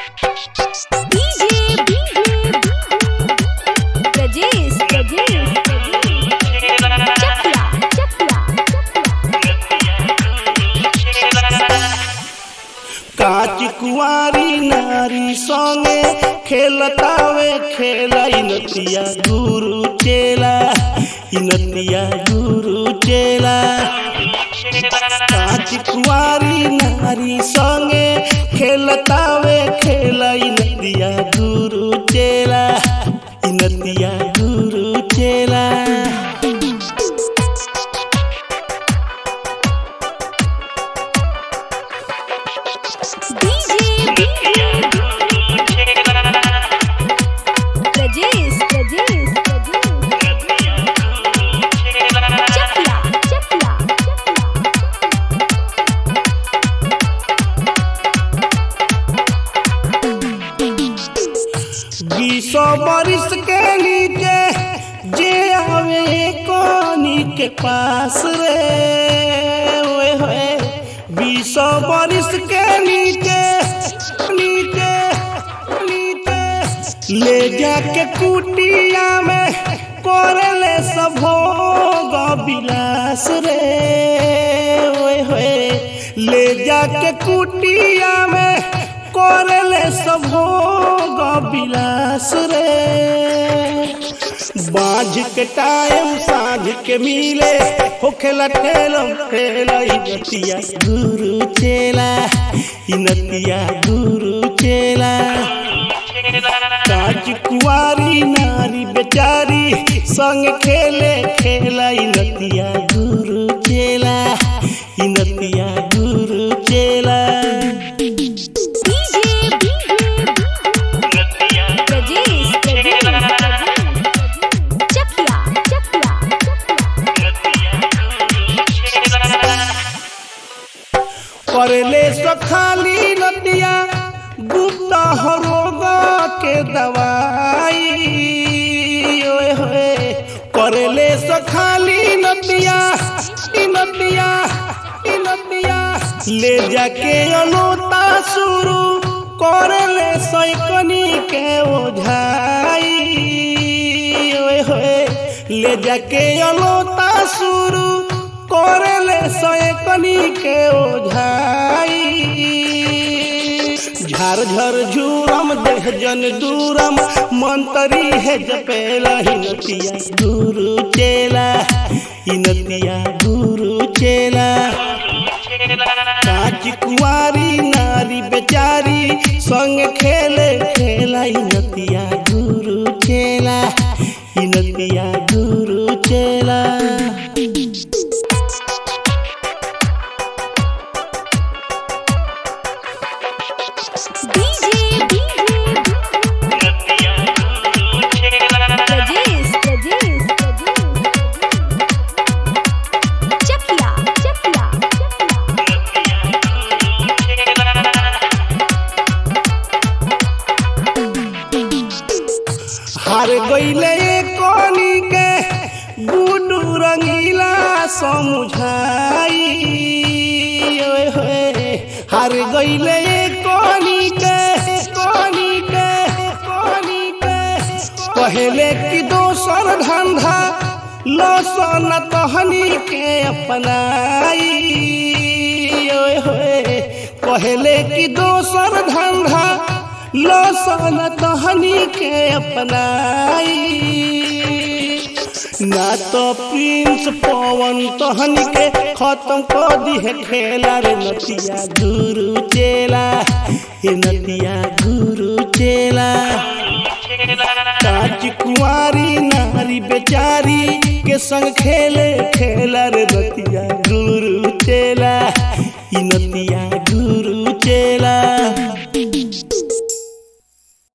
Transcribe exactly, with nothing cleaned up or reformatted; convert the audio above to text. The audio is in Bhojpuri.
काच कुआरी नारी संगे खेलतावे खेला इनतिया गुरु चेला इनतिया गुरु चेला। काच कुआरी नारी संगे खेलतावे खेला इनतिया गुरु चेला इनतिया गुरु चेला। बीसो बरिस के नीचे जे आवे कोनी के पास रे ओए होए। बीसो बरिस के नीचे नीचे नीचे ले जाके कुटिया में कोरले सब भोग विलास रे ओए होए। ले जाके कुटिया में कोरले सब भोग विलास रे। बाझ के टाइम साझ के मिले हो खेला ठेलम ठेला इनतिया गुरु चेला इनतिया गुरु चेला। काच कुआरी नारी बेचारी संग खेले खेला इनतिया गुरु चेला इनतिया गुरु चेला। करले सखाली नदिया गुप्ता हरोगा के दवाई ओए होए। करले सखाली नदिया नदिया नदिया ले जाके अलोता शुरू करले सैकनी के ओझाई ओए होए। ले जाके अलोता शुरू करले सैकनी के ओझाई। झार झर झूरम देह जन दूरम मंतरी है जपेला इनतिया गुरु चेला इनतिया गुरु चेला। काच कुआरी नारी बेचारी संग खेले खेला इनतिया गुरु चेला इनतिया गुरु चेला। हार गईले कोनी के गुडू रंगीला समझाई ओए होए। हार गईले कोनी के कोनी के कोनी के पहले की दोसर धंधा लसन तहनी के अपनाई ओए होए। पहले की दोसर धंधा लसन तहनी के अपनाई। ना तो प्रिंस पवन तहनी के खत्म कर दी है खेला रे नतिया गुरु चेला हे नतिया गुरु चेला। काच कुआरी नारी बेचारी के संग खेले खेला रे नतिया गुरु चेला इनतिया गुरु चेला।